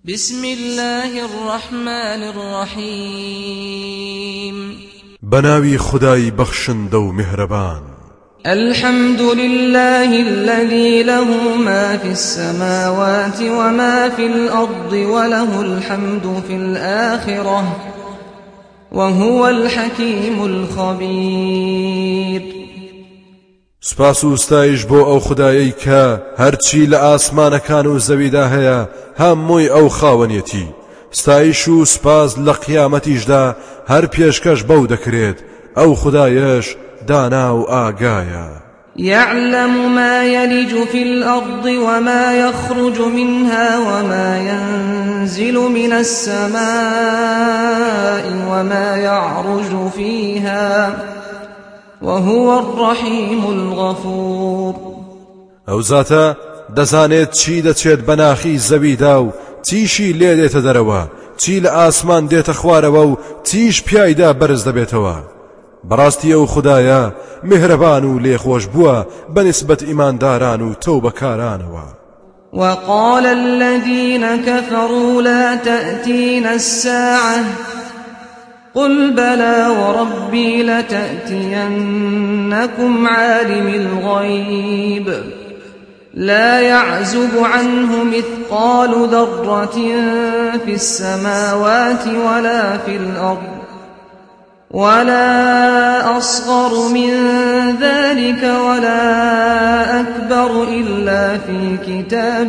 بسم الله الرحمن الرحيم بناوي خداي بخشن دو مهربان الحمد لله الذي له ما في السماوات وما في الأرض وله الحمد في الآخرة وهو الحكيم الخبير. سپاس و ستایش بۆ ئەو خدایەی کە هەرچی لە ئاسمانەکان و زەویدا هەیە هەمووی ئەو خاوەنیەتی. ستایش و سپاس لە قیامەتیشدا هەر پێشکەش بەو دەکرێت. ئەو خدایەش دانا و ئاگایە. يعلم ما يلج في الأرض وما يخرج منها وما ينزل من السماء وما يعرج فيها وهو الرحيم الغفور. ئەو زاتە دەزانێت چی دەچێت بەناخی زەویدا و چیشی لێ دێتە دەرەوە، چی لە ئاسمان دێتە خوارەوە و چیش پیایدا بەرز دەبێتەوە. بەڕاستی ئەو خودایە میهرەبان و لێخۆش بووە بەنسبەت ئیمانداران و تەوبەکارانەوە. وقال الذين كفروا لا تأتينا الساعة قل بلى وربي لتأتينكم عالم الغيب لا يعزب عنه مثقال ذرة في السماوات ولا في الأرض ولا أصغر من ذلك ولا أكبر إلا في كتاب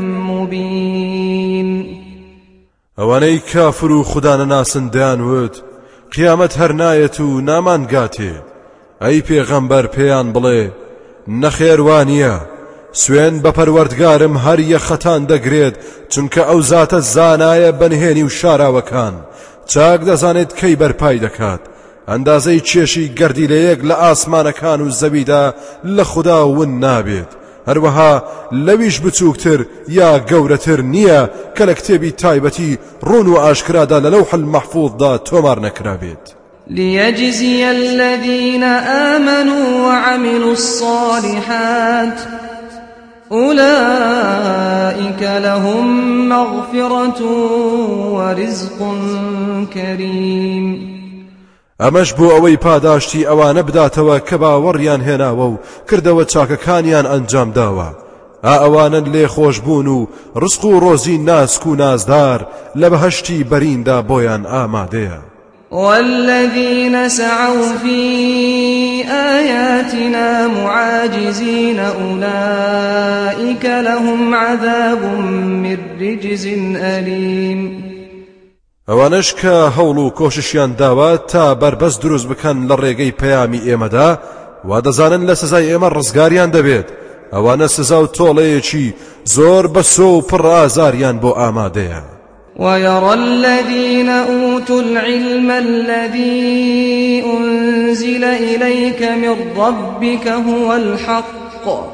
مبين. ئەوانەی کافر و خودانە ناسن دەیانوت قیامەت هەر نایەت و نامانگاتێ. ئەی پێغەمبەر پێیان بڵێ نەخێوانیە، سوێن بە پەروەردگارم هەر یەخەتان دەگرێت، چونکە ئەو زاتە زانایە بەنهێنی و شاراوەکان، چاک دەزانێت کەی بەرپای دەکات. ئەندازەی کێشی گەردی لە یەک لە ئاسمانەکان و زەویدا لە خوددا ون نابێت. هەروەها لەویش بچووکتر یا گەورەتر نییە کە لە کتێبی تایبەتی ڕوون و ئاشکرادا لە لەوح المەحفوظدا تۆمار نەکرابێت. ليجزي الذين آمنوا وعملوا الصالحات أولئك لهم مغفرة ورزق كريم. ئەمەش بۆ ئەوەی پاداشتی ئەوانە بداتەوە کە باوەڕیان هێناوە و کردەوە چاکەکانیان ئەنجام داوە. ئەوانن لێ خۆش بوون و ڕزق و ڕۆزی ناسک و نازدار لە بەهەشتی بەریندا بۆیان ئامادەیە. والذين سعوا في آياتنا معاجزين أولئك لهم عذاب من رجز أليم. ئەوانش کە هەوڵ و کۆششیان داوە تا بربەست دروست بکەن لە ڕێگەی پەیامی ئێمەدا وا دەزانن لە سزای ئێمە ڕزگاریان دەبێت. ئەوانە سزا و تۆڵەیەکی زۆر بەسۆ و پڕ ئازاریان بۆ ئامادەیە. ويرى الذين أوتوا العلم الذي أنزل إليك من ربك هو الحق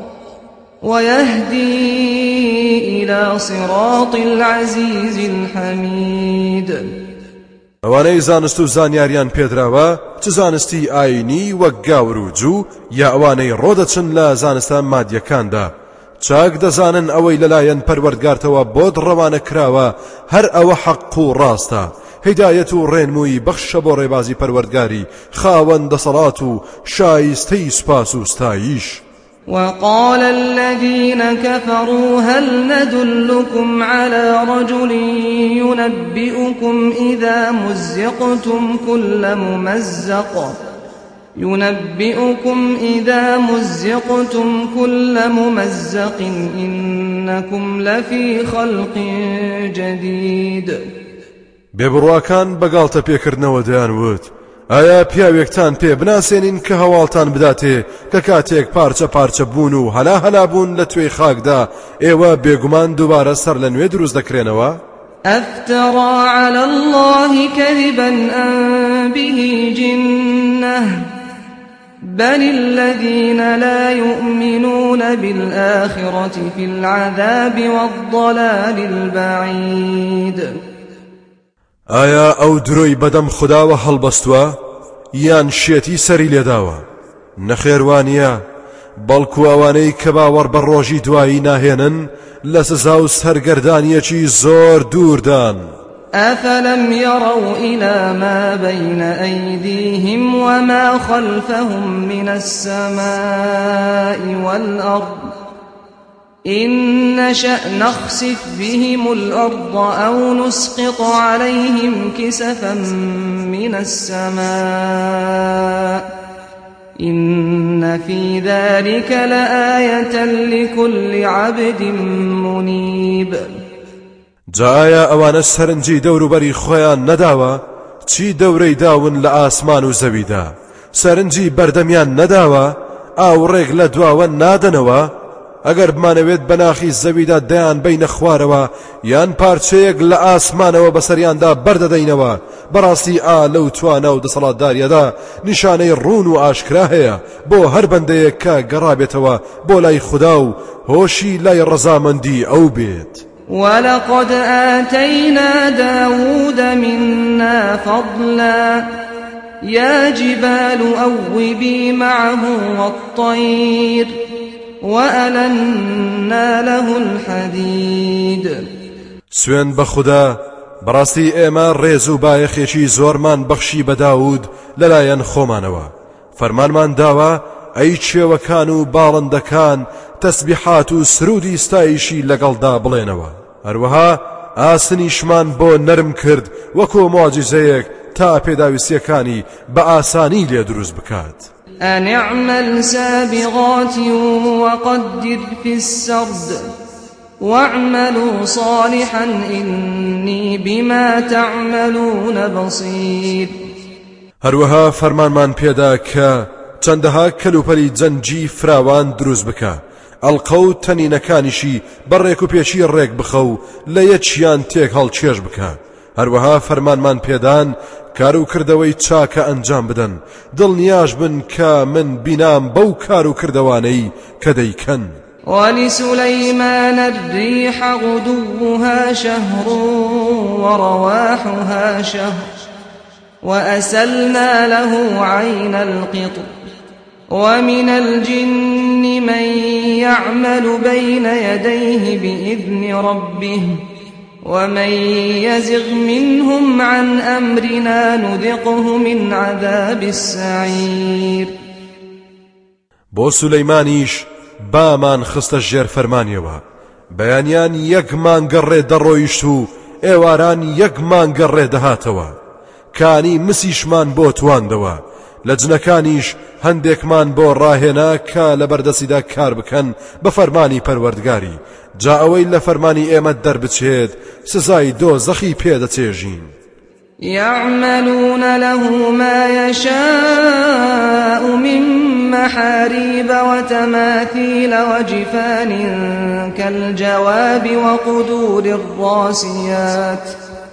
ويهدي إلى صراط العزيز الحميد. ئەوانەی زانست و زانیاریان پێدراوە چ زانستی ئاینی وەک گاور و جوو یا ئەوانەی ڕۆدەچن لە زانستە مادیەکاندا، چاک دەزانن ئەوەی لەلایەن پەروەردگارتەوە بۆت ڕەوانە کراوە هەر ئەوە حەق و ڕاستە. هیدایەت و ڕێنمووی بەخشە بۆ ڕێبازی پەروەردگاری خاوەن دەسەڵات و شایستەی سوپاس و ستایش. وقال الذين كفروا هل ندلكم على رجل ينبئكم إذا مزقتم كل ممزق إنكم لفي خلق جديد. بێبڕواکان بەگاڵتە پێکردنەوە دەیانوت ئایا پیاوێکتان پێ بناسێنین کە هەواڵتان بداتێ کە کاتێک پارچە پارچە بوون و هەلا بوون لە توێی خاکدا ئێوە بێگومان دووبارە سەر لە نوێ دروست دەکرێنەوە؟ أفترى على الله كذبا أم به جنة بل الذين لا يؤمنون بالآخرة في العذاب والضلال البعيد. ئایا ئەو درۆی بەدەم خودداوە هەڵبەستووە یان شێتی سەری لێداوە؟ نەخێوانیە، بەڵکو ئەوانەی کە باوەڕ بە ڕۆژی دوایی ناهێنن لە سزا و سەرگەردانیەکی زۆر دووردان. أفلم يروا إلى ما بين أيديهم وما خلفهم من السماء والأرض إن نشأ نخسف بهم الأرض أو نسقط عليهم كسفا من السماء إن في ذلك لآية لكل عبد منيب. جایا ئەوانە سەرنجی دەوروبەری خۆیان نەداوە چی دەورەی داون لە ئاسمان و زەویدا سەرنجی بەردەمیان نەداوە ئاوڕێک لە دواوە نادەنەوە ئەگەر بمانەوێت بەناخی زەویدا دەیان بەینە خوارەوە یان پارچەیەک لە ئاسمانەوە بەسەریاندا بەردەدەینەوە بەڕاستی لەو توانە و دەسەڵاتداریەدا نیشانەی ڕوون و ئاشکرا هەیە بۆ هەر بەندەیەک کە گەڕابێتەوە بۆ لای خوددا و هۆشی لای ڕەزامەندی ئەو بێت. ولقد آتينا داود منا فضلا يا جبال أوبي معه والطير وألنا له الحديد. سوێن بە خوددا بەڕاستی ئێمە ڕێز و بایەخێکی زۆرمان بەخشی بە داود لەلایەن خۆمانەوە فەرمانمان داوە ئەی چێوەکان و باڵندەکان تەسبیحات و سرودی ستایشی لەگەڵدا بڵێنەوە هەروەها ئاسنیشمان بۆ نەرم کرد وەکو مۆجیزەیەک تا پێداویستیەکانی بە ئاسانی لێ دروست بکات. أن اعمل سابغات وقدر في السرد واعملوا صالحا إني بما تعملون بصير. هەروەها فەرمانمان پێدا کە چەندەها کەلوپەلی جەنجی فراوان دروست بکە ئەڵقە و تەنینەکانیشی بەڕێک و پێچی ڕێک بخە و لە یەکیان تێک هەڵچێژ بکە هەروەها فەرمانمان پێدان کار و کردەوەی چاکە ئەنجام بدەن دڵنیاش بن کە من بینام بەو کار و کردەوانەی کە دەیکەن. ولسليمان الريح غدوها شهر ورواحها شهر وأسلنا له عين القطر ومن الجن من يعمل بين يديه بإذن ربه ومن يزغ منهم عن أمرنا نذقه من عذاب السعير. بۆ سولەیمانیش بامان خستە ژێر فەرمانیەوە بەیانیان یەک مانگە ڕێ دەڕۆیشت و ئێواران یەک مانگە ڕێ دەهاتەوە کانی مسیشمان بۆ تواندەوە لە جنەکانیش هەندێکمان بۆ ڕاهێنا کە لە بەردەستیدا کار بکەن بە فەرمانی پەروەردگاری جا ئەوەی لە فەرمانی ئێمە دەربچێت سزای دۆزەخی پێدەچێژین. يعملون له ما يشاء من محاريب وتماثيل وجفان كالجواب وقدور الراسيات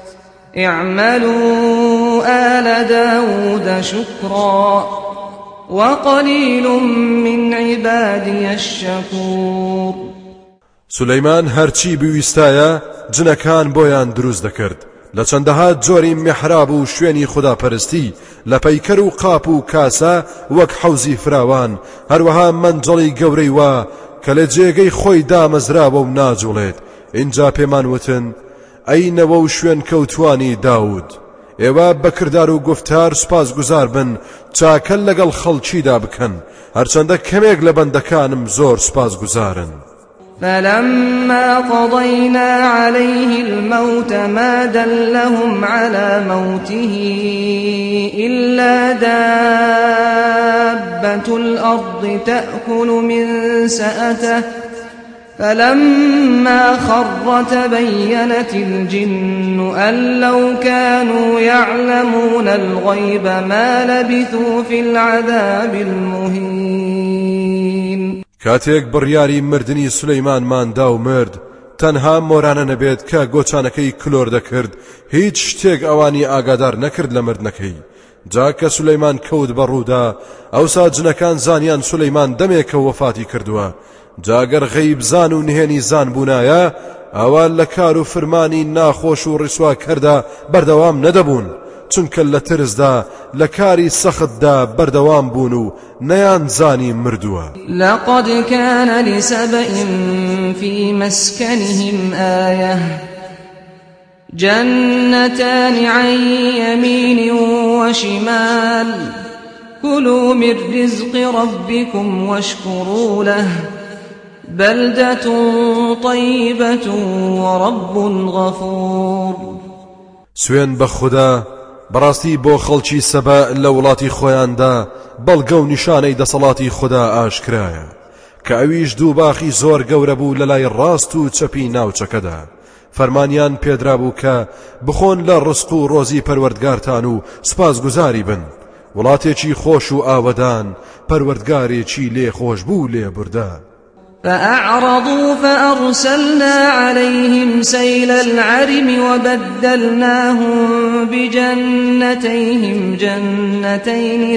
اعملوا آل داود شكرا وقليل من عبادي الشكور. سولەیمان هەرچی بویستایە جنەکان بۆیان دروست دەکرد لە چەندەها جۆری میحراب و شوێنی خوداپەرستی لە پەیکەر و قاپ و کاسە وەک حەوزی فراوان هەروەها مەنجەڵی گەورەی وا کە لە جێگەی خۆی دامەزراوە و ناجوڵێت اینجا پێمان وتن ئەینەوە و شوێن کەوتوانی داود ئێوە بە کردار و گفتار سوپاسگوزار بن چاکە لەگەڵ خەڵکیدا بکەن هەرچەندە کەمێک لە بەندەکانم زۆر سوپاسگوزارن. فلما قضينا عليه الموت ما دلهم على موته إلا دابة الأرض تأكل من سأته فلما خر تبينت الجن أن لو كانوا يعلمون الغيب ما لبثوا في العذاب المهين. کاتێک بڕیاری مردنی سولەیمانمان دا و مرد تەنها مۆرانە نەبێت کە گۆچانەکەی کلۆر دەکرد هیچ شتێک ئەوانی ئاگادار نەکرد لە مردنەکەی جا کە سولەیمان کەوت بەڕوودا ئەوسا جنەکان زانیان سولەیمان دەمێکە وەفاتی کردووە جاگەر غەیب زان و نهێنی زان بوونایە ئەوان لە کار و فرمانی ناخۆش و ڕیسوا کەردا بەردەوام نەدەبوون چونکە لە ترسدا لە کاری سەختدا بەردەوام بوون و نەیان زانی مردووە. لقد كان لسبإ في مسكنهم آية جنتان عن يمين وشمال كلوا من رزق ربكم واشكروا له بلدة طيبة ورب غفور. سوێن بە خوددا بەڕاستی بۆ خەڵکی سەبا لە وڵاتی خۆیاندا بەڵگە و نیشانەی دەسەڵاتی خوددا ئاشکرایە کە ئەویش دوو باخی زۆر گەورە بوو لە لای ڕاست و چەپی ناوچەکەدا. فەرمانیان پێدرا بوو کە بخۆن لە ڕزق و ڕۆزی پەروەردگارتان و سپاسگوزاری بن. وڵاتێکی خۆش و ئاوەدان پەروەردگارێکی لێ خۆش بوو لێ بوردا. فأعرضوا فأرسلنا عليهم سيل العرم وبدلناهم بجنتيهم جنتين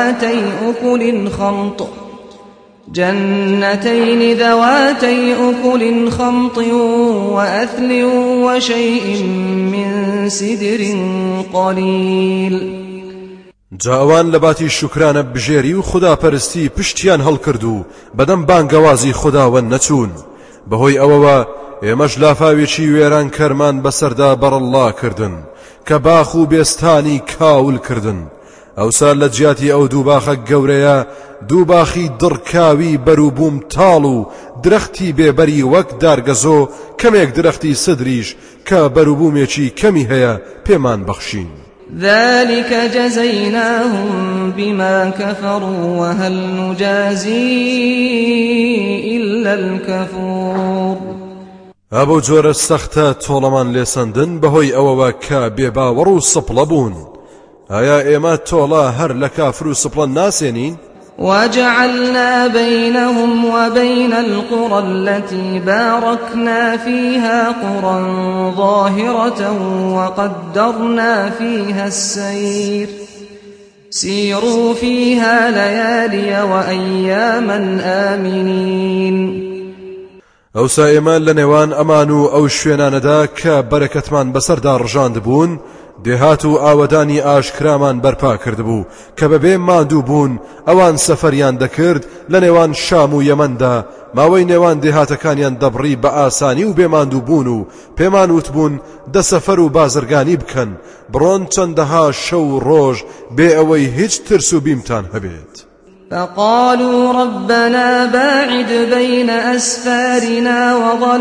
ذواتي أكل خمط وأثل وشيء من سدر قليل. جاوان لباتی شکرانە بژێری و خوداپەرستی پشتیان هەڵکرد و بەدەم بانگەوازی خوداوەند نەچوون. بەهۆی ئەوەوە ئێمەش لافاوێکی وێران کەرمان بەسەردا بەڕەڵا کردن کە باخ و بێستانی کاول کردن. ئەوسا لە جیاتی ئەو دوو باخە گەورەیە دوو باخی دڕکاوی بەروبووم تاڵ و درەختی بێبەری وەک دارگەزۆ کەمێک درەختی سدریش کە بەروبوومێکی کەمی هەیە پێمان بەخشین. ذلك جزيناهم بما كفروا وهل نجازي إلا الكفور. ئەبەو جۆرە سەختە تۆڵەمان لێسەندن بەهۆی ئەوەوە کە بێباوەڕ و سپڵە بوون. ئایا ئێمە تۆڵە هەر لە کافر و سپڵە ناسێنین؟ وجعلنا بينهم وبين القرى التي باركنا فيها قرى ظاهرة وقدرنا فيها السير سيروا فيها ليالي وأياما آمنين. ئەو سایمان لە نێوان ئەمان و ئەو شوێنانەدا کە بەرەکەتمان بەسەردا ڕژاند بوون دێهات و ئاوەدانی ئاشکرامان بەرپا کردبوو کە بەبێ ماندوو بوون ئەوان سەفەریان دەکرد لە نێوان شام و یەمەندا ماوەی نێوان دێهاتەکانیان دەبڕی بە ئاسانی و بێماندوو بوون و پێمان وتبوون دە سەفەر و بازرگانی بکەن بڕۆن چەندەها شەو ڕۆژ بێ ئەوەی هیچ ترس و بیمتان هەبێت. فقالوا ربنا باعد بين أسفارنا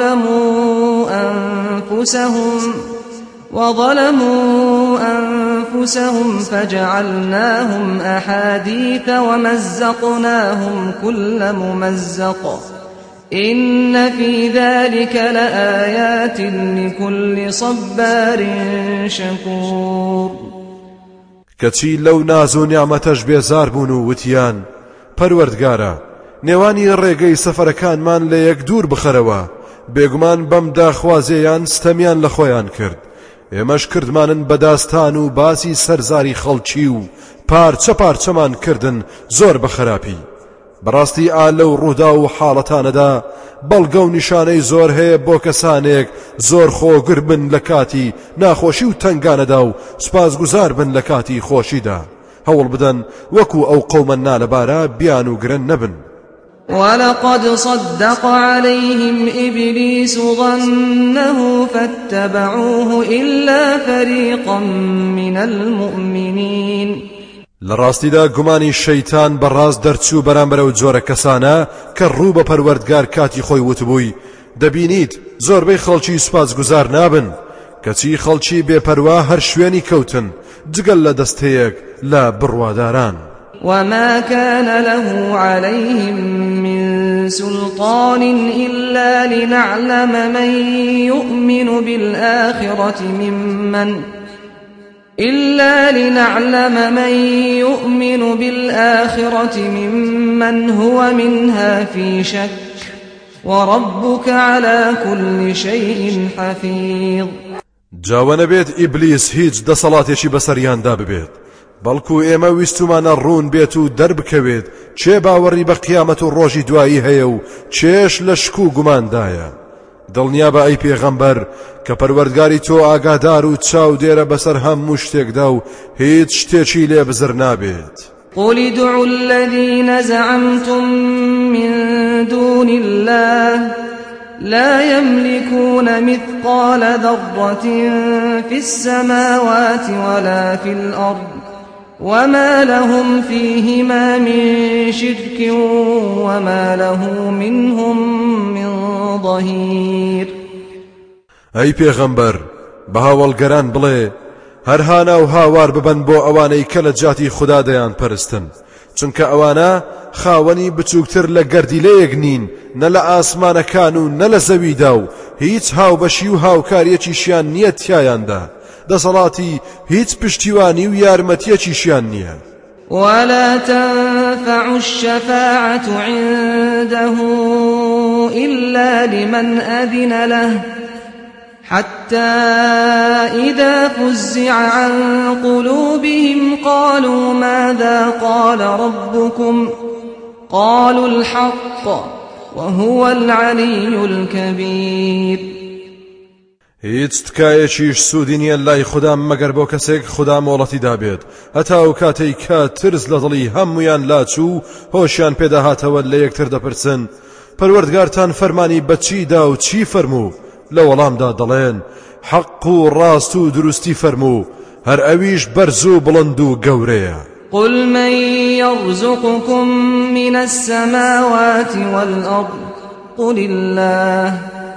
وظلموا أنفسهم فجعلناهم أحاديث ومزقناهم كل ممزق إن في ذلك لآيات لكل صبار شكور. کەچی لەو ناز و نیعمەتەش بێزار بوون و وتیان پەروەردگارە نێوانی ڕێگەی سەفەرەکانمان لە یەک دوور بخەرەوە بێگومان بەم داخوازیان ستەمیان لە خۆیان کرد ئێمەش کردمانن بەداستان و باسی سەرزاری خەڵکی و پارچە پارچەمان کردن زۆر بەخراپی. بەڕاستی لەو ڕوودا و حاڵەتانەدا بەڵگە و نیشانەی زۆر هەیە بۆ کەسانێک زۆر خۆگر بن لە کاتی ناخۆشی و تنگانەدا و سپاسگوزار بن لە کاتی خۆشیدا هەوڵ بدەن وەکو ئەو قەومە نالەبارە بیان و گرن نەبن. ولقد صدق عليهم إبليس ظنه فاتبعوه إلا فريقا من المؤمنين. لڕاستیدا گومانی شەیتان بەڕاست دەرچوو بەرامبەر و جۆرە کەسانە کە ڕوو بە پەروەردگار کاتی خۆی وتبووی دەبینیت زۆربەی خەڵکی سوپاسگوزار نابن کەچی خەڵکی بێپەروا هەر شوێنی کەوتن جگەل لە دەستەیەک لە بڕواداران. وما كان له عليهم من سلطان إلا لنعلم من يؤمن بالآخرة ممن هو منها في شك وربك على كل شيء حفيظ. جاوانە بێت ئیبلیس هیچ دەسەڵاتێکی بەسەریاندا ببێت بەڵکو ئێمە ویستمانە ڕوون بێت و دەربکەوێت چێ باوەڕی بە قیامەت و ڕۆژی دوایی هەیە و چێش لە شک و گوماندایە. دڵنیا بە ئەی پێغەمبەر کە پەروەردگاری تۆ ئاگادار و چاو دێرە بەسەر هەموو شتێکدا و هیچ شتێکی لێ بزر نابێت. قل ادعوا الذين زعمتم من دون الله لا يملكون مثقال ذرة في السماوات ولا في الأرض وما لهم فيهما من شرك وما له منهم من ظهير. ئەی پێغەمبەر بە هاوڵگەران بڵێ هەر هانا و هاوار ببەن بۆ ئەوانەی کە لە جاتی خوددا دەیان پەرستن، چونکە ئەوانە خاوەنی بچووکتر لە گەردیلەیەک نین، نە لە ئاسمانەکان و نە لە زەویدا و هیچ هاوبەشی و هاوکاریەکیشیان نییە تیایاندا، دەسەڵاتی هیچ پشتیوانی و یارمەتیەکیشیان نییە. ولا تنفع الشفاعة عنده إلا لمن أذن له حتى إذا فزع عن قلوبهم قالوا ماذا قال ربكم قالوا الحق وهو العلي الكبير. هیچ تکایەکیش سوودی نییە لای خوددا مەگەر بۆ کەسێک خوددا مۆڵەتی دابێت، هەتا و کاتەی کە ترس لە دڵی هەمویان لاچوو هۆشیان پێداهاتەوە لە یەکتر دەپرسن پەروەردگارتان فەرمانی بەچیدا و چی فەرموو؟ لە وەڵامدا دەڵێن حەق و ڕاست و دروستی فەرموو، هەر ئەویش بەرز و بڵند و گەورەیە. قل من يرزقكم من السماوات والأرض قل الله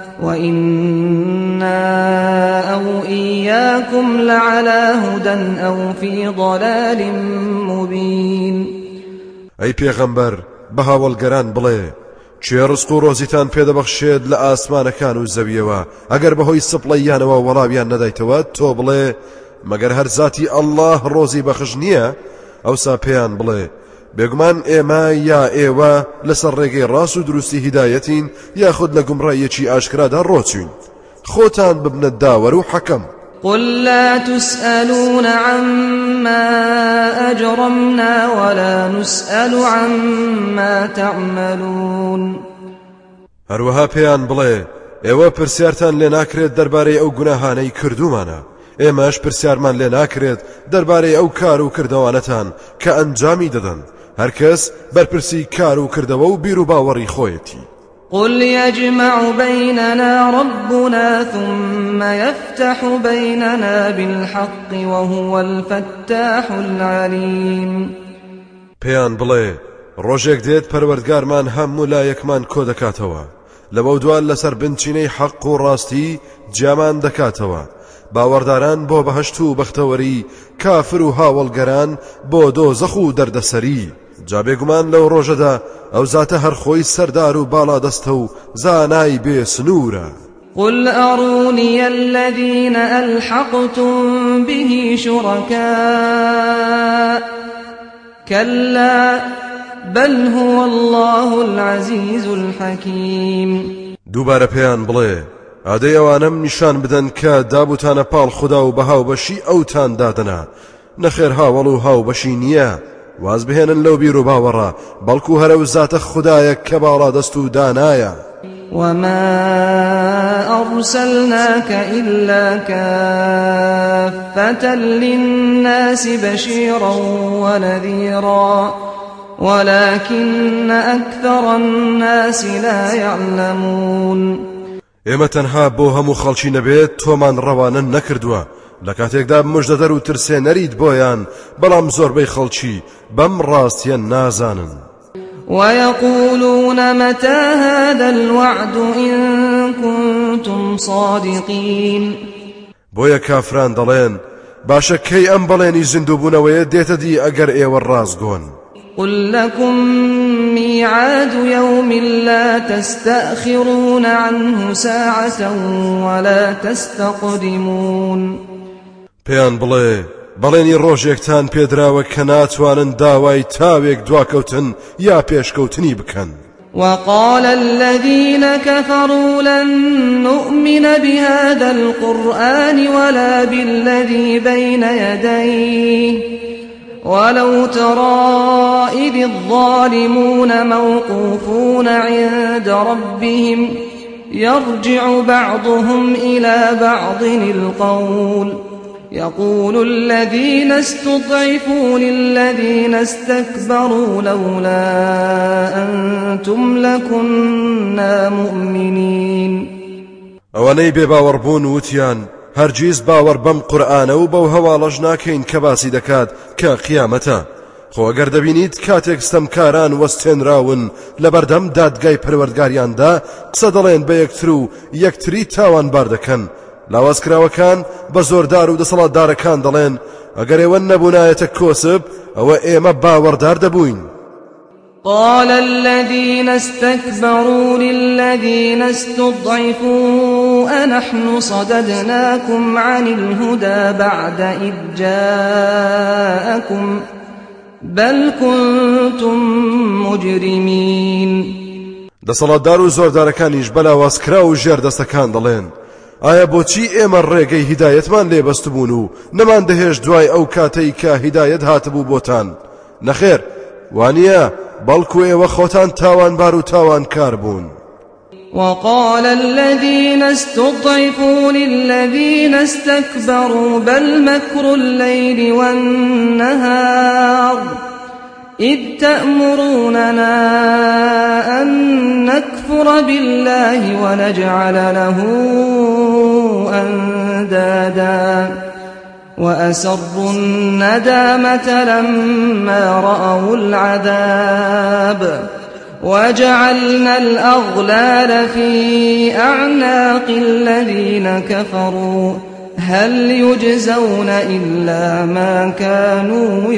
وإنا أو إياكم لعلى هدى أو في ضلال مبين. ئەی پێغەمبەر بە هاوڵگەران بڵێ چێ ڕزق و ڕۆزیتان پێدەبەخشێت لە ئاسمانەکان و زەویەوە، ئەگەر بەهۆی سپڵەیانەوە وەڵاویان نەدایتەوە تۆ بڵێ مەگەر هەر زاتی ئەڵڵاه ڕۆزی بەخش نییە؟ ئەوسا پێیان بڵێ بێگومان ئێمە یا ئێوە لەسەر ڕێگەی ڕاست و دروستی هیدایەتین یاخود لە گومڕایەکی ئاشکرادا ڕۆچوین، خۆتان ببنە داوەر و حەکەم. قل لا تسألون عما أجرمنا ولا نسأل عما تعملون. هەروەها پێیان بڵێ ئێوە پرسیارتان لێ ناکرێت دەربارەی ئەو گوناهانەی کردومانە، ئێمەش پرسیارمان لێ ناکرێت دەربارەی ئەو کار و کردەوانەتان کە ئەنجامی دەدەن، هەرکەس بەرپرسی کار و کردەوە و بیر و باوەڕی خۆیەتی. قل يجمع بيننا ربنا ثم يفتح بيننا بالحق وهو الفتاح العليم. پێیان بڵێ ڕۆژێک دێت پەروەردگارمان هەموو لایەکمان کۆ دەکاتەوە، لەبەو دوان لەسەر بنچینەی حەق و ڕاستی جیامان دەکاتەوە، باوەڕداران بۆ بەهەشت و بەختەوەری، کافر و هاوڵگەران بۆ دۆزەخ و دەردەسەری. جا بێگومان لەو ڕۆژەدا ئەو زاتە هەر خۆی سەردار و باڵا دەستە و زانای بێ سنوورە. قل أروني الذين ألحقتم به شركاء كلا بل هو الله العزيز الحكيم. دووبارە پێیان بڵێ ئادەی ئەوانەم نیشان بدەن کە دابوتانە پاڵ خوددا و بە هاوبەشی ئەوتان دادەنا، نەخێر هاوڵ و هاوبەشی نییە، واز بهێنن لەو بیر و باوەڕە، بەڵکو هەرە و زاتە خوددایە کە باڵا دەست و دانایە. وما أرسلناك إلا كافة للناس بشيرا ونذيرا ولكن أكثر الناس لا يعلمون. ئێمە تەنها بۆ هەموو خەڵکی نەبێت تۆمان ڕەوانە نەکردووە، لە کاتێکدا مژدەدەر و ترسێنەریت بۆیان، بەڵام زۆربەی خەڵکی بەم ڕاستیە نازانن. ويقولون متى هذا الوعد إن كنتم صادقين. بۆیە کافران دەڵێن باشە کەی ئەم بەڵێنی زیندووبوونەوەیە دێتە دی ئەگەر ئێوە ڕاستگۆن. قل لكم ميعاد يوم لا تستأخرون عنه ساعة ولا تستقدمون. پێیان بڵێ بەڵێنی ڕۆژێکتان پێدراوە کە ناتوانن داوای تاوێک دواکەوتن یا پێشکەوتنی بکەن. وقال الذين كفروا لن نؤمن بهذا القرآن ولا بالذي بين يديه ولو ترى إذ الظالمون موقوفون عند ربهم يرجع بعضهم إلى بعض القول يقول الذين استضعفوا للذين استكبروا لولا أنتم لكنا مؤمنين. ئەوانەی بێباوەڕبوون وتیان هەرگیز باوەڕ بەم قورئانە و بەو هەواڵەش ناکەین کە باسی دەکات کە قیامەتە. خۆ ئەگەر دەبینیت کاتێک ستەمکاران وەستێنراون لە بەردەم دادگای پەروەردگاریاندا قسە دەڵێن بە یەکتر و یەکتری تاوانبار دەکەن، لاوازکراوەکان بە زۆردار و دەسەڵاتدارەکان دەڵێن ئەگەر ئێوە نەبوونایەتە کۆسب ئەوە ئێمە باوەڕدار دەبووین. قال الذين استكبروا للذين استضعفوا أنحن صددناكم عن الهدى بعد إذ جاءكم بل كنتم مجرمين. دەسەڵاتدار و زۆردارەکانیش بەلاوازکرا و ژێردەستەکان دەڵێن ئایا بۆچی ئێمە ڕێگەی هیدایەتمان لێبەستبوون و نەمان دەهێش دوای ئەو کاتەی کە هیدایەت هاتبوو بۆتان؟ نەخێر وانیە بەڵکو ئێوە خۆتان تاوانبار و تاوانکار بوون. وقال الذين استضعفوا للذين استكبروا بل مكر الليل والنهار إذ تأمروننا أن نكفر بالله ونجعل له أندادا وأسروا الندامة لما رأوا العذاب وجعلنا الأغلال في أعناق الذين كفروا هل يجزون إلا ما كانوا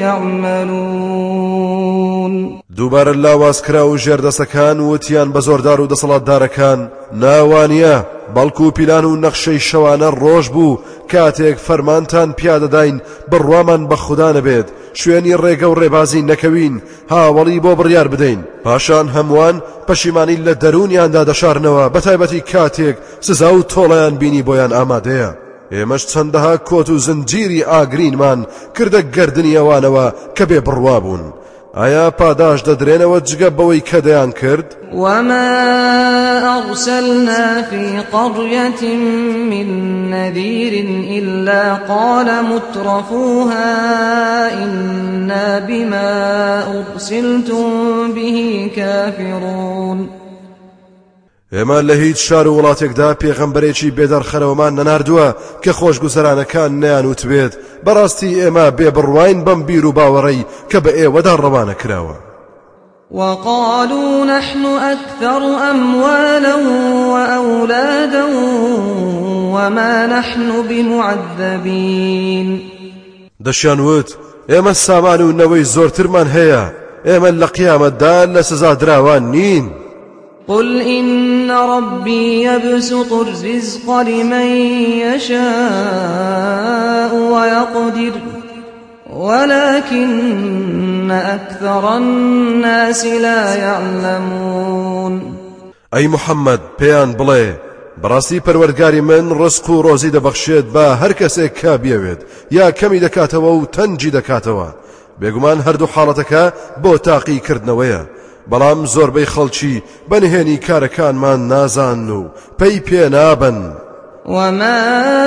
يعملون. دووبارە لاوازکرا و ژێردەسەکان وتیان بە زۆردار و دەسەڵاتدارەکان ناوانیە بەڵکو و پیلان و نەخشەی شەوانە ڕۆژ بوو کاتێک فەرمانتان پیادەداین بڕوامان بە خودا نەبێت شوێنی ڕێگە و ڕێبازی نەکەوین هاوڵی بۆ بڕیار بدەین پاشان هەمووان پەشیمانی لە دەرونیاندا دەشارنەوە بەتایبەتی کاتێک سزا و تۆڵەیان بینی بۆیان ئامادەیە. ئێمەش چەندەها کۆت و زنجیری ئاگرینمان کردە گەردنی ئەوانەوە کە بێ بڕوا بوون. ئایا پاداش دەدرێنەوە جگە بەوەی کە دەیان کرد؟ وما أرسلنا في قرية من نذير إلا قال مترفوها إنا بما أرسلتم به كافرون. ئێمە لە هیچ شار و وڵاتێکدا پێغەمبەرێکی بێدەرخەرەوەمان نەناردووە کە خۆشگوزەرانەکان نەیانوت بێت بەڕاستی ئێمە بێبڕواین بەم بیر و باوەڕەی کە بە ئێوەدا ڕەوانە کراوە. وقالوا نحن أكثر أموالا وأولادا وما نحن بمعذبين. دەشیانوت ئێمە سامان و نەوەی زۆرترمان هەیە ئێمە لە قیامەتدا لە سزا دراوان نین. قل إن ربي يبسط الرزق لمن يشاء ويقدر ولكن أكثر الناس لا يعلمون. أي محمد بيان بڵێ بەڕاستی پەروەردگاری من ڕزق و ڕۆزی دەبەخشێت بە هەر کەسێک کا بیەوێت یا کەمی دەکاتەوە و تەنجی دەکاتەوە بێگومان هەردوو حاڵەتەکە بۆ تاقیکردنەوەیە بەڵام زۆربەی خەڵکی بەنهێنی کارەکانمان نازان و پێی پێ نابن. وما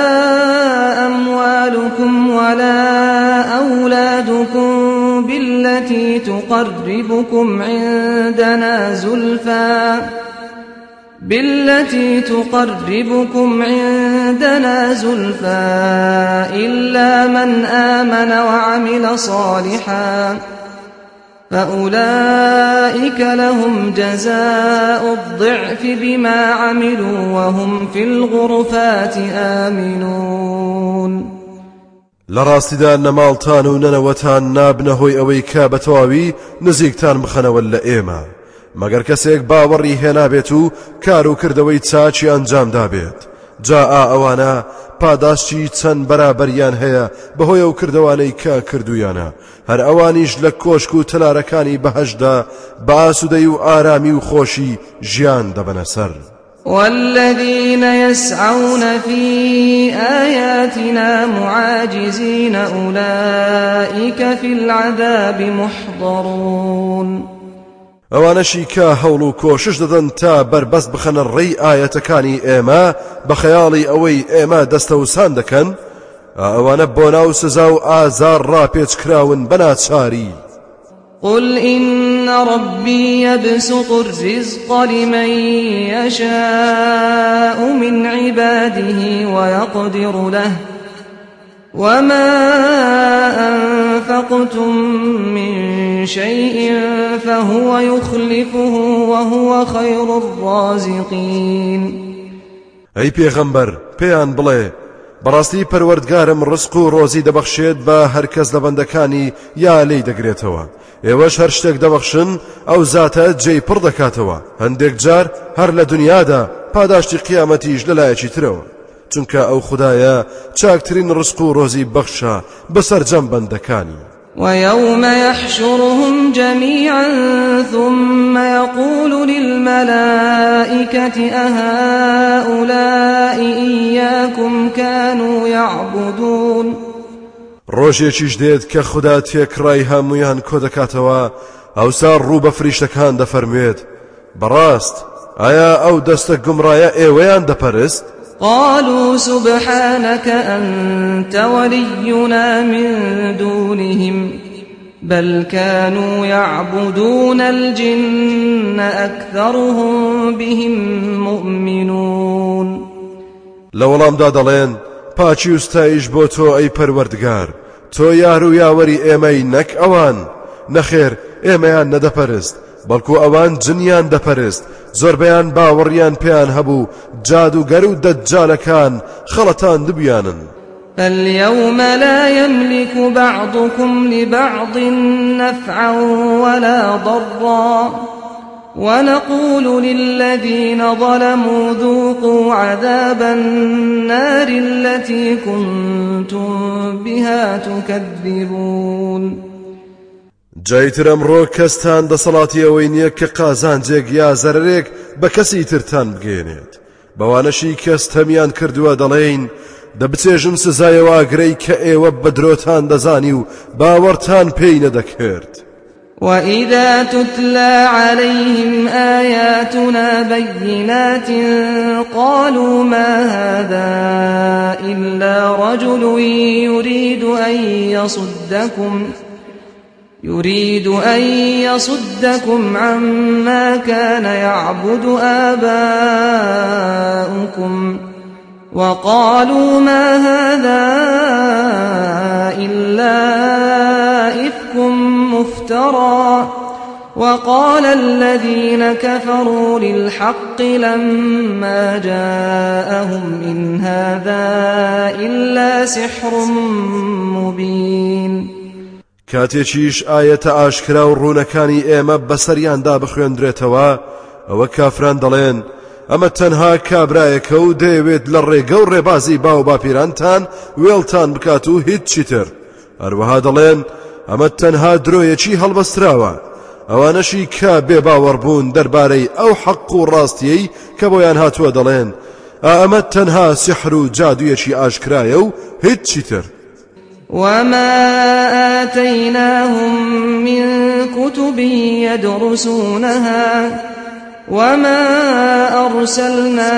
أموالكم ولا أولادكم بالتي تقربكم عندنا زلفى إلا من آمن وعمل صالحا فأولئك لهم جزاء الضعف بما عملوا وهم في الغرفات آمنون. لراستدا نمالتان و نەنەوەتان نابنە هۆی ئەوەی کە بەتەواوی نزیکتان بخەنەوە لە ئێمە مەگەر کەسێک باوەڕی هێنابێت و کار و کردەوەی چاچی ئەنجام دابێت جا ئەوانە پاداشتی چەند بەرابەریان هەیە بەهۆی ئەو کردوانەی کە کردویانە هەر ئەوانیش لە کۆشک و تەلارەکانی بەهەشدا بە ئاسوودەی و ئارامی و خۆشی ژیان دەبەنە سەر. والذين يسعون في آياتنا معاجزين أولئك في العذاب محضرون. ئەوانەشی کە هەوڵ و کۆشش دەدەن تا بەربەست بخەنە ڕێی ئاەتەکانی ئێمە بە خەیاڵی ئەوەی ئێمە دەستەوسان دەکەن، ئەوانە بۆ ناو سزا و ئازار ڕاپێچکراون بەناچاری. قل إن ربي يبسط الرزق لمن يشاء من عباده ويقدر له وما أنفقتم من شيء فهو يخلفه وهو خير الرازقين. أي پیغمبر پیان بڵێ بەڕاستی پەروەردگارم ڕزق و ڕۆزی دەبەخشێت بە هەر کەس لە بەندەکانی یا لێی دەگرێتەوە، ئێوەش هەر شتێک دەبەخشن ئەو زاتە جێی پڕ دەکاتەوە، هەندێک جار هەر لە دنیادا پاداشتی قیامەتیش لەلایەکی ترەوە، چونکە ئەو خودایە چاکترین ڕزق و ڕۆزی بەخشە بەسەرجەم بەندەکانی. ويوم يحشرهم جميعا ثم يقول للملائكة أهؤلاء إياكم كانوا يعبدون. ڕۆژێکیش دێت کە خوددا تێکڕای هەموویان کۆ دەکاتەوە، ئەوسا ڕوو بە فریشتەکان دەفەرموێت بەڕاست ئایا ئەو دەستە گومڕایە ئێوەیان دەپەرست؟ قالوا سبحانك أنت ولينا من دونهم بل كانوا يعبدون الجن أكثرهم بهم مؤمنون. لەوەڵام دا دەڵێن پاچی و ستایش بۆ تۆ ئەی پەروەردگار، تۆ یار و یاوەری ئێمەی نەک ئەوان، نەخێر ئێمەیان نەدەپەرست بەڵکو ئەوان جنیان دەپەرست، زۆربەیان باوەڕیان پێیان هەبوو جادوگەر و دەجالەکان خەڵەتان دبیانن. فاليوم لا يملك بعضكم لبعض نفعا ولا ضرا ونقول للذين ظلموا ذوقوا عذاب النار التي كنتم بها تكذبون. جایتر ئەمڕۆ کەستان دەسەڵاتی ئەوەی نییە کە قازانجێک یا زەرێک بە کەسی ترتان بگێنێت، بەوانەشی کەس تەمیان کردووە دەڵێین دەبچێژن سزایەوە ئاگرەی کە ئێوە بە درۆتان دەزانی و باوەڕتان پێی نەدەکرد. وإذا تتلى عليهم آياتنا بينات قالوا ما هذا إلا رجل يريد أن يصدكم عما كان يعبد آباؤكم وقالوا ما هذا إلا إفك مفترى وقال الذين كفروا للحق لما جاءهم إن هذا إلا سحر مبين. کاتێکیش ئاەتە ئاشکرا و ڕوونەکانی ئێمە بەسەریاندا بخوێندرێتەوە، ئەوە کافران دەڵێن ئەمە تەنها کابرایەکە و دەیەوێت لە ڕێگە و ڕێبازی باو باپیرانتان وێڵتان بکات و هیچی تر. هەروەها دەڵێن ئەمە تەنها درۆیەکی هەڵبەستراوە، ئەوانەشی کە بێ باوەڕبوون دەربارەی ئەو حەق و ڕاستیەی کە بۆیان هاتووە دەڵێن ئەمە تەنها سحر و جادوویەکی ئاشکرایە و هیچی تر. وما آتيناهم من كتب يدرسونها وما أرسلنا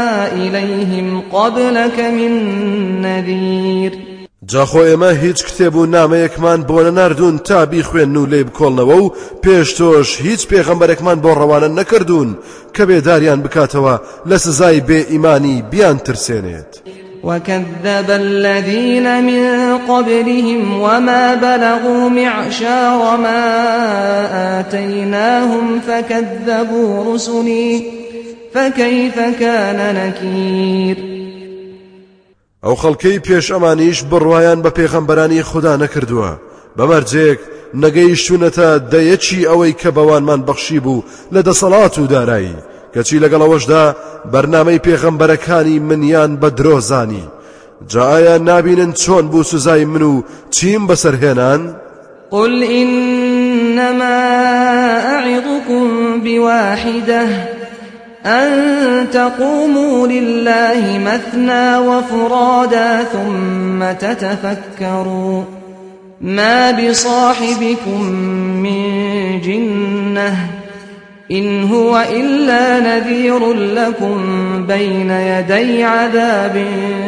إليهم قبلك من نذير. جاخۆ ئێمە هیچ کتێب و نامەیەکمان بۆ نەناردوون تا بیخوێن و لێ بکۆڵنەوە و پێش تۆش هیچ پێغەمبەرێکمان بۆ ڕەوانە نەکردوون کە بێداریان بکاتەوە لە سزای بێ ئیمانی بیان ترسێنێت. وكذب الذين من قبلهم وما بلغوا معشار ما آتيناهم فكذبوا رسلي فكيف كان نكير. ئەو خەڵکەی پێش ئەمانیش بڕوایان بە پێغەمبەرانی خوددا نەکردووە، بەمەرجێک نەگەیشتوونەتە دەیەکی ئەوەی کە بەوانمان بەخشی بوو لە دەسەڵات و دارایی، کەچی لەگەڵەوەشدا بەرنامەی پێغەمبەرەکانی منیان بە درۆزانی. جا ئایا نابینن چۆن بوو سزای من و چیم بەسەرهێنان؟ قل إنما أعظكم بواحدة أن تقوموا لله مثنى وفرادا ثم تتفكروا ما بصاحبكم من جنة إن هو إلا نذير لكم بين يدي عذاب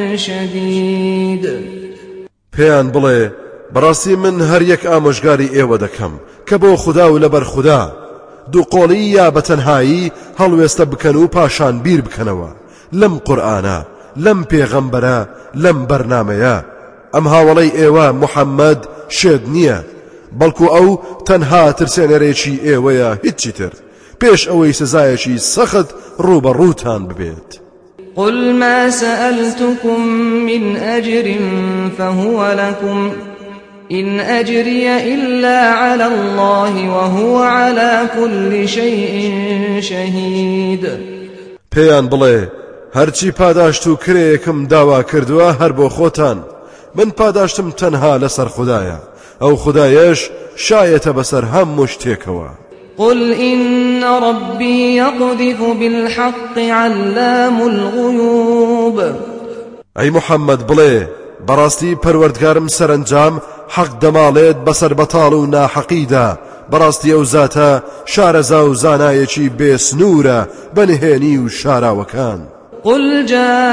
شديد. پێیان بڵێ بەڕاستی من هەر یەک ئامۆژگاری ئێوە دەکەم کە بۆ خوددا و لەبەر خوددا دووقۆڵی یا بەتەنهایی هەڵوێستە بکەن و پاشان بیر بکەنەوە لەم قورئانە لەم پێغەمبەرە لەم بەرنامەیە. ئەم هاوڵەی ئێوە محەممەد شێد نییە بەڵکو ئەو تەنها ترسێنەرێکی ئێوەیە هیچی تر پێش ئەوەی سزایەکی سەخت ڕوبەڕووتان ببێت. قل ما سألتكم من أجر فهو لكم إن أجري إلا على الله وهو على كل شيء شهيد. پێیان بڵێ هەرچی پاداشت و کرێیەکم داوا کردووە هەر بۆ خۆتان من پاداشتم تەنها لەسەر خوددایە ئەو خوددایەش شایەتە بەسەر هەموو شتێکەوە. قل إن ربي يقذف بالحق علام الغيوب. أي محمد بڵێ بەڕاستی پەروەردگارم سەرنجام حەق دەماڵێت بەسەر بەتاڵ و ناحەقیدا بەڕاستی ئەو زاتە شارەزا و زانایەکی بێسنوورە بەنهێنی و شاراوەکان. قل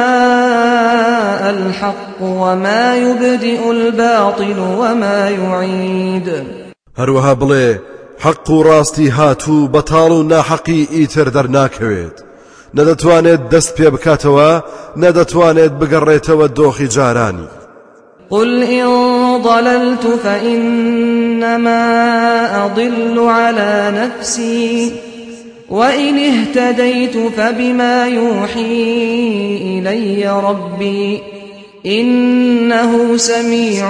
جاء الحق وما يبدئ الباطل وما يعيد. هەروەها بڵێ حەق و ڕاستی هاتوو بەتاڵ و ناحەقی ئیتر دەرناکەوێت نەدەتوانێت دەست پێ بکاتەوە نەدەتوانێت بگەڕێتەوە دۆخی جارانی. قل إن ضللت فإنما أضل على نفسي وإن اهتديت فبما يوحي إلي ربي إنه سميع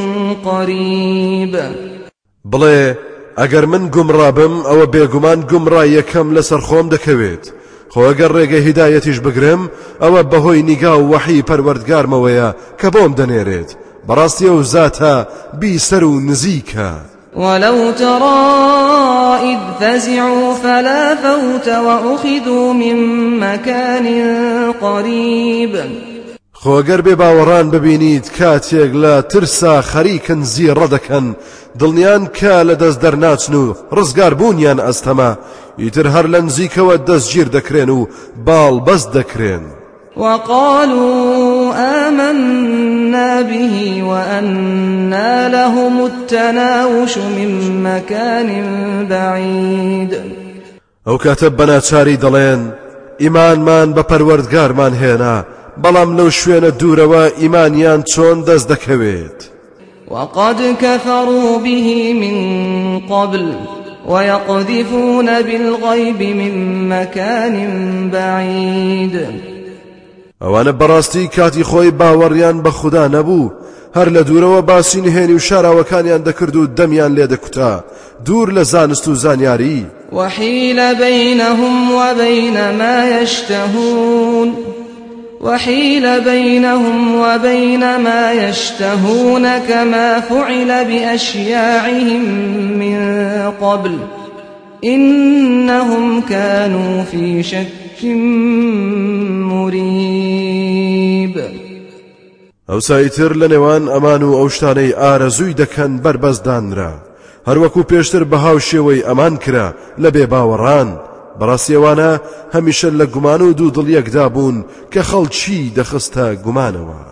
قريب. بڵێ ئەگەر من گومڕابم ئەوە بێگومان گومڕاییەکەم لەسەر خۆم دەکەوێت خۆ ئەگەر ڕێگەی هیدایەتیش بگرم ئەوە بەهۆی نیگا و وەحی پەروەردگارمەوەیە کە بۆم دەنێرێت بەڕاستی ئەو زاتە بیسەر و نزیکە. ولو ترى إذ فزعوا فلا فوت وأخذوا من مكان قريب. خۆگەر بێ باوەڕان ببینیت کاتێک لە ترسا خەریکن زیڕە دەکەن دڵنیان کە لە دەست دەرناچن و ڕزگار بوونیان ئەستەما ئیتر هەر لە نزیکەوە دەستگیر دەکرێن و باڵ بەست دەکرێن. وقالوا آمنا به وأنى لهم التناوش من مكان بعيد. ئەو کاتە بەناچاری دەڵێن ئیمانمان بە پەروەردگارمان هێنا بەڵام لەو شوێنە دوورەوە ئیمانیان چۆن دەست دەکەوێت. وقد كفروا به من قبل ويقذفون بالغيب من مكان بعيد. ئەوانە بەڕاستی کاتی خۆی باوەڕیان بە خوددا نەبوو هەر لە دوورەوە باسی نهێنی و شاراوەکانیان دەکرد و دەمیان لێ دەکوتا دوور لە زانست و زانیاری. وحيل بينهم وبين ما يشتهون وحيل بينهم وبين ما يشتهون كما فعل بأشياعهم من قبل إنهم كانوا في شك مريب. ئەو سایتر لە نێوان ئەمان و ئەو شتانەی ئارەزووی دەکەن بربەزدانرا هەروەکو پێشتر بە هاوشێوەی ئەمان کرا لە بێ باوەڕان بەڕاستیەوانە هەمیشە لە گومان و دوو دڵیەکدا بوون کە خەڵکی دەخستە گومانەوە.